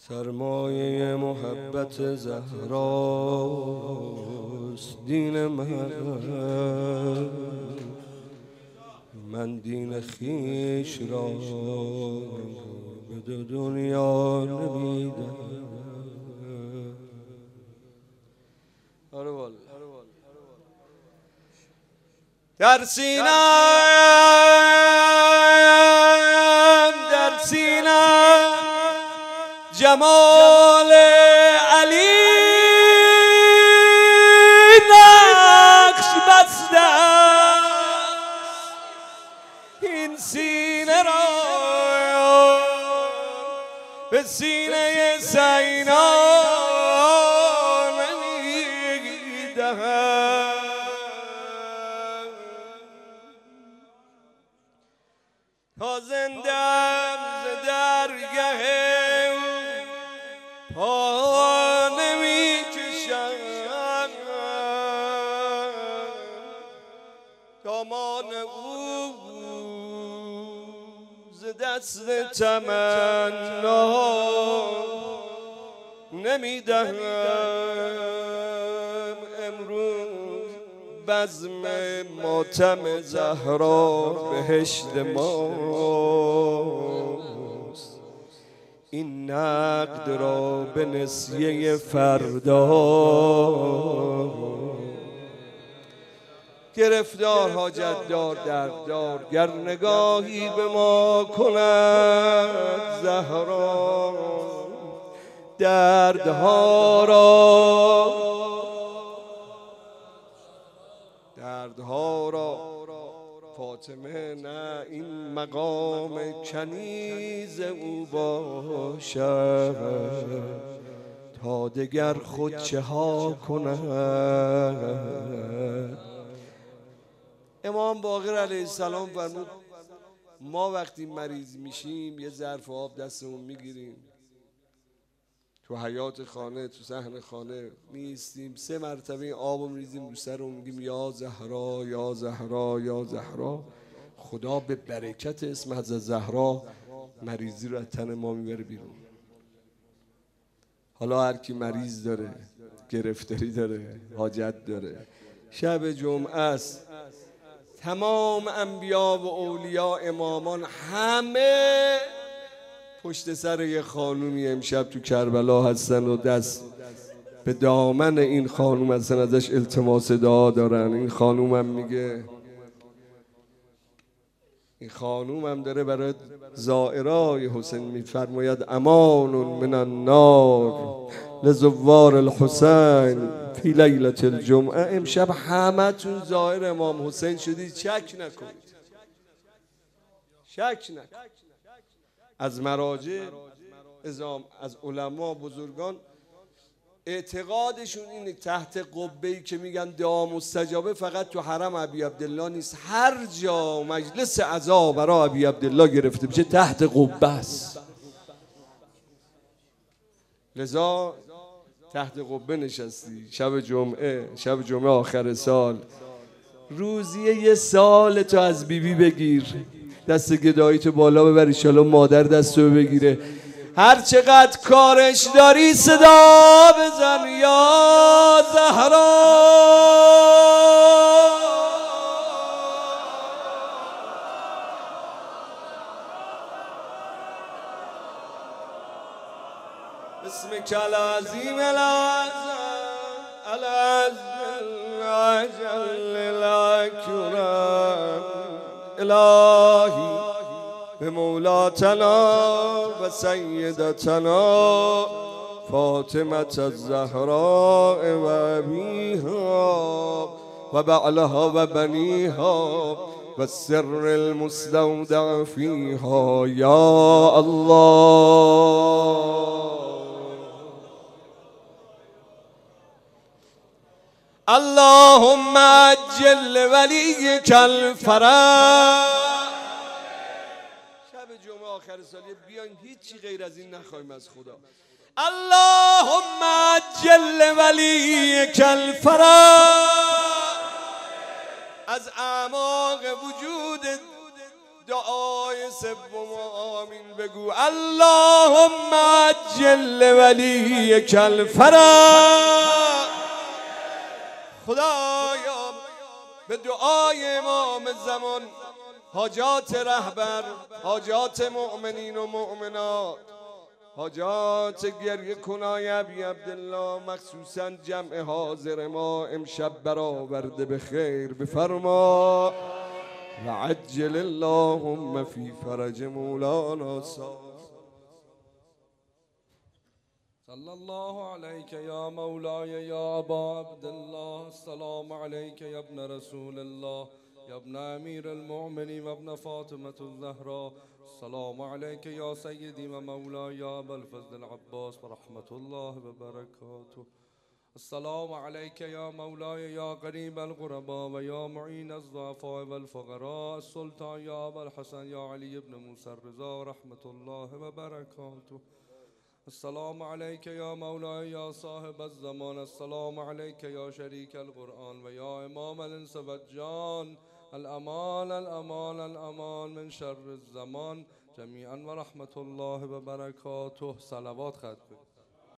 سرمایه محبت زهراست دین من دین خیش را به دنیا نمیدم. آره والا در سینم جمال علی نقش بسته این سینه را به سینه سینا نمیدهم. تا زندم ز درگه پا نمی کشم دامان او ز دست تمنا نمی دهم. امروز بزم ماتم زهرا بهشت ماست، این نقد را به نسیه فردا گرفتار حاجت دار درددار گر نگاهی به ما کند زهرا دردها را فاطمه نه این مقام کنیز او باشد تا دگر خود چه ها کند. امام باقر علیه السلام فرمود ما وقتی مریض میشیم یه ظرف آب دستمون میگیریم تو حیاط خانه تو صحن خانه میستیم 3 مرتبه آب میریزیم رو سرمون میگیم یا زهرا یا زهرا یا زهرا. خدا به برکت اسم حضرت زهرا مریضی رو از تن ما میبره بیرون. حالا هر کی مریض داره گرفتاری داره حاجت داره شب جمعه است تمام انبیا و اولیا امامان همه پشت سر یه خانومی امشب تو کربلا هستن و دست به دامن این خانوم هستن ازش التماس دعا دارن. این خانوم هم میگه این خانوم هم داره برای زائرای حسین میفرماید امان من النار لزوار الحسین فی لیلة الجمعه. امشب همه تون زائر امام حسین شدید شک نکنید از مراجع از علما بزرگان اعتقادشون اینه تحت قبه‌ای که میگن دعا مستجابه فقط تو حرم ابی عبدالله نیست، هر جا مجلس عزا برای ابی عبدالله گرفته بشه تحت قبه است. لذا تحت قبه نشستی شب جمعه آخر سال روزیه 1 سال تو از بیبی بگیر دست گدایی تو بالا ببر ایشالا مادر دستو بگیره هر چقدر کارش داری صدا بزن یا زهرا. اسمك العظیم العجل الاکرم الهی به مولاتنا و سیدتنا فاطمه الزهراء و ابیها و بعلها و بنیها و السر المستودع فیها یا الله. اللهم عجل ولیک الفرج. شب جمعه آخر سالیه بیاین هیچی غیر از این نخواهیم از خدا. اللهم عجل ولیک الفرج. از اعماق وجود دعای سوم آمین بگو. اللهم عجل ولیک الفرج. خدایا به دعای امام زمان حاجات رهبر، حاجات مؤمنین و مؤمنات، حاجات گریه کنای ابی عبدالله، مخصوصا جمع حاضر ما امشب برآورده به خیر بفرما و عجل اللهم فی فرج مولانا صلی الله علیک یا مولای یا ابا عبدالله. السلام علیک یا ابن رسول الله، یا ابن امیر المؤمنین و ابن فاطمة الزهراء. السلام علیک یا سیدی و مولای یا ابا الفضل العباس و رحمت الله و برکاته. السلام علیک یا مولای یا قریب الغرباء و یا معین الضعفاء و الفقراء. السلطان یا ابا الحسن یا علی ابن موسی الرضا و رحمت الله و برکاته. السلام علیک یا مولای یا صاحب الزمان. السلام علیک یا شریک القرآن و یا امام الانس و الجان. الامان الامان الامان من شر الزمان جمیعا و رحمت الله و برکاته. صلوات ختم.